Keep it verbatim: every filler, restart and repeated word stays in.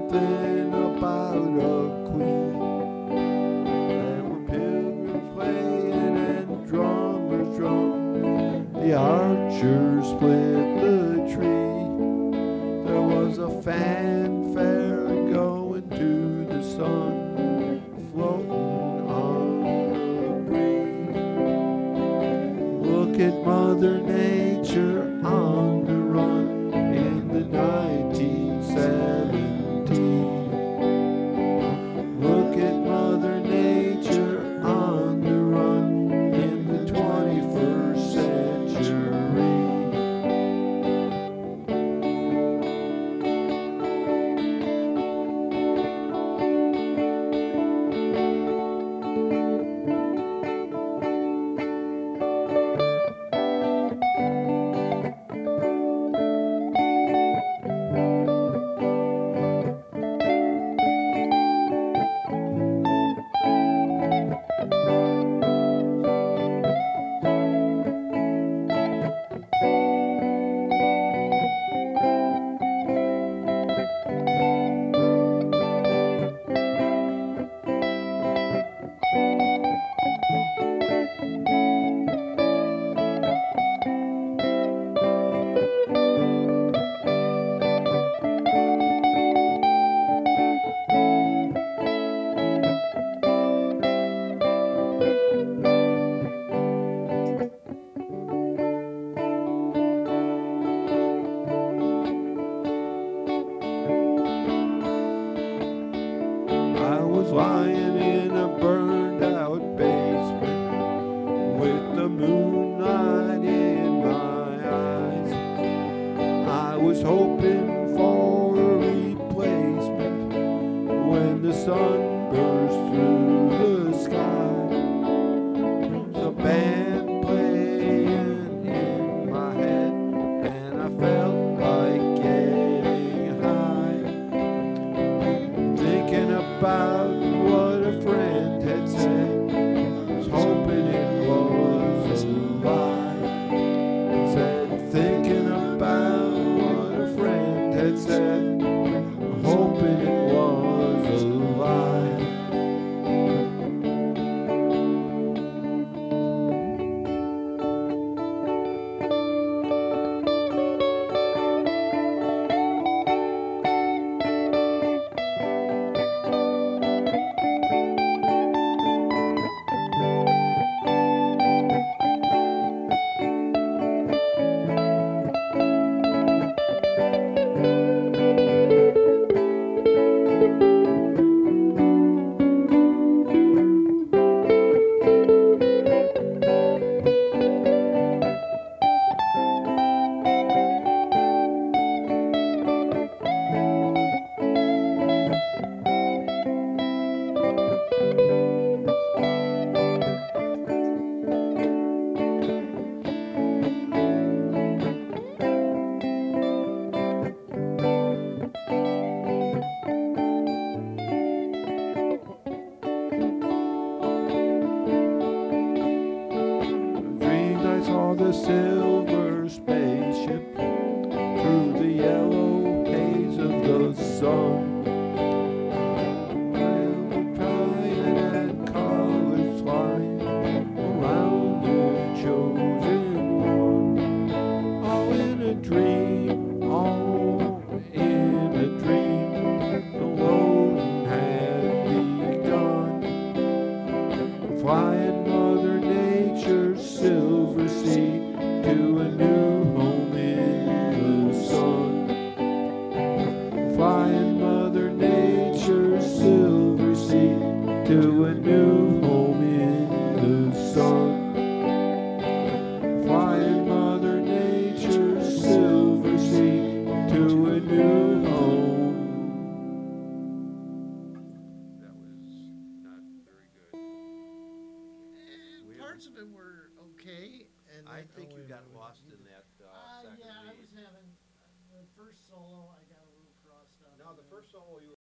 something about a queen. There were pilgrims playing and drummers drum. The archers split the tree. There was a fanfare going to the sun, floating on the breeze. Look at Mother Nature on the run in the nineteen seventies. Look at Mother Nature on the run in the twenty-first century. I was lying in a burned out basement with the moonlight in my eyes. I was hoping for a replacement when the sun burst through the sky. The band playing in my head and I felt like getting high, thinking about what a friend had said, was hoping it was a lie. Said, thinking about what a friend had said, hoping it was a lie. Saw the silver spaceship through the yellow haze of the sun. Railroad crying and colors flying around the chosen one. All in a dream, all in a dream. The loading had begun. Flying Mother Nature's silver sea to a new home in the sun. Flying Mother Nature's silver sea to a new home in the sun. Flying Mother Nature's silver sea to a new home. That was not very good. Eh, parts of it were okay, and I then- think oh, you wait a got minute, lost you- in that uh, Uh, second yeah, I read. was having uh, the first solo. I got a little crossed up. No, the first solo you